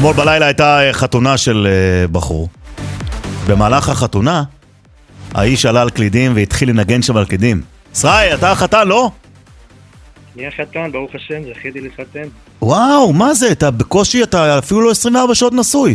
אתמול בלילה הייתה חתונה של בחור. במהלך החתונה, האיש עלה על קלידים והתחיל לנגן שם על קלידים. ישראל, אתה החתן, לא? אני החתן, ברוך השם, זכיתי להתחתן. וואו, מה זה? אתה בקושי, אתה אפילו לא 24 שעות נשוי.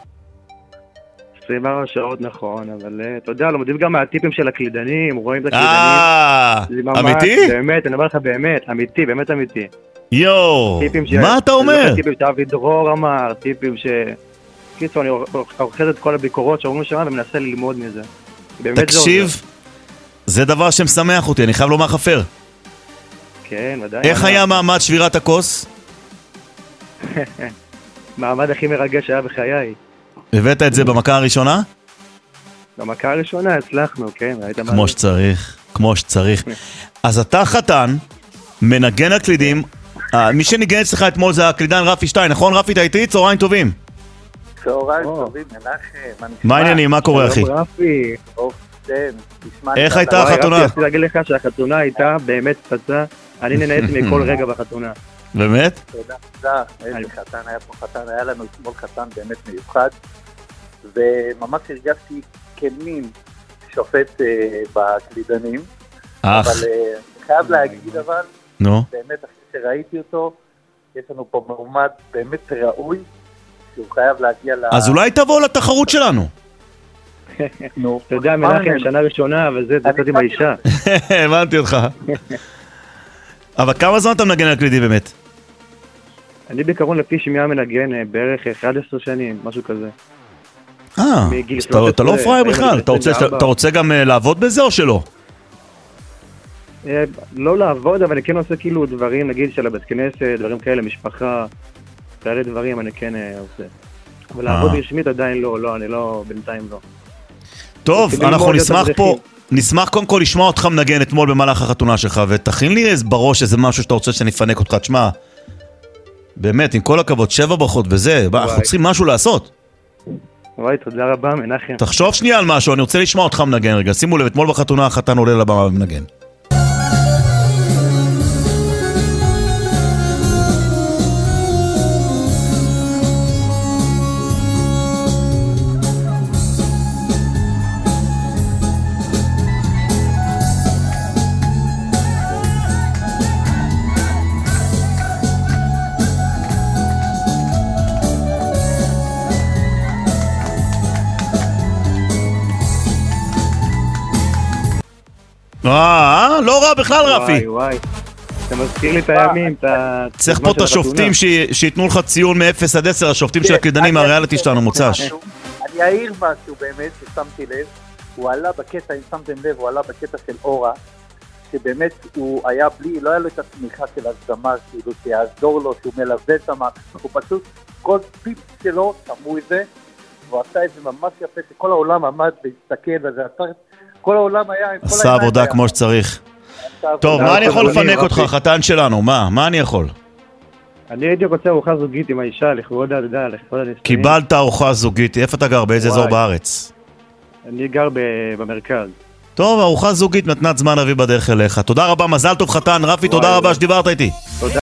24 שעות, נכון, אבל אתה יודע, לומדים גם מהטיפים של הקלידנים, רואים את הקלידנים. אמיתי? באמת, אני אומר לך באמת, אמיתי, באמת אמיתי. יואו, מה אתה אומר? טיפים שאבי דרור אמר, טיפים ש... קיצור, אני אוחז את כל הביקורות שאומרים שם ומנסה ללמוד מזה. תקשיב, זה דבר שמשמח אותי, אני חייב לומר חפר. כן, ודאי. איך היה מעמד שבירת הכוס? מעמד הכי מרגש שהיה בחיי. הבאת את זה במכה הראשונה? במכה הראשונה הצלחנו, כן. כמו שצריך, כמו שצריך. אז אתה חתן, מנגן הקלידים, מי שניגן אצלך אתמול זה הקלידן רפי שטיין, נכון רפי, אתה איתי? צהריים טובים. צהריים טובים, מנחם. מה העניינים? מה קורה אחי? רפי. איך הייתה החתונה? רפי, רציתי להגיד לך שהחתונה הייתה באמת פצצה, אני נהניתי מכל רגע בחתונה. באמת? תודה, איזה חתן היה פה חתן, היה לנו אתמול חתן באמת מיוחד, וממש הרגשתי כמין שופט בקלידנים, אבל חייב להגיד אבל, באמת אחרי שראיתי אותו, יש לנו פה מעומד באמת ראוי, שהוא חייב להגיע אז אולי תבוא לתחרות שלנו. אתה יודע, מנחם, שנה ראשונה, אבל זה קצת עם האישה. הבנתי אותך. אבל כמה זמן אתה מנגן על קלידים באמת? אני בעיקרון לפי שמיעה מנגן בערך 11 שנים, משהו כזה. אתה לא פראייר בכלל, אתה רוצה גם לעבוד בזה או שלא? לא לעבוד, אבל אני כן עושה כאילו דברים, נגיד של הבית כנסת, דברים כאלה, משפחה, כאלה דברים אני כן עושה. אבל לעבוד רשמית עדיין לא, אני לא, בינתיים לא. טוב, אנחנו נשמח קודם כל לשמוע אותך מנגן אתמול במהלך החתונה שלך, ותכין לי בראש איזה משהו שאתה רוצה שאני אפנק אותך, תשמע, באמת, עם כל הכבוד, 7 ברכות וזה, אנחנו צריכים משהו לעשות. וואי, תודה רבה, מנחם. תחשוב שנייה על משהו, אני רוצה לשמוע אותך מנגן רגע, שימו לב, אתמול בחתונה החתן עולה לבמה ומנגן. לא רע בכלל רפי. וואי, אתה מזכיר לי את הימים, צריך פה את השופטים שיתנו לך ציון מ-0 עד 10, השופטים של הקלידנים הריאליטי שלנו מוצש. אני אעיר משהו באמת ששמתי לב, הוא עלה בקטע, אם שמתם לב, הוא עלה בקטע של אורה, שבאמת הוא היה בלי, לא היה לו את התמיכה של הזמר, כאילו שיעזור לו, שהוא מלווה שם, הוא פשוט, כל פיפ שלו, שמעו את זה, והוא עשה את זה ממש יפה, שכל העולם עמד והסתכל, וזה עשה כל העולם היה... עשה עבודה כמו שצריך. טוב, מה אני יכול לפנק אותך, חתן שלנו? מה אני יכול? אני הייתי רוצה ארוחה זוגית עם האישה, לכבוד הנישואים. קיבלת ארוחה זוגית, איפה אתה גר? באיזה אזור בארץ? אני גר במרכז. טוב, ארוחה זוגית מתנת זמן אבי בדרך אליך. תודה רבה, מזל טוב חתן. רפי, תודה רבה שדיברת איתי. תודה.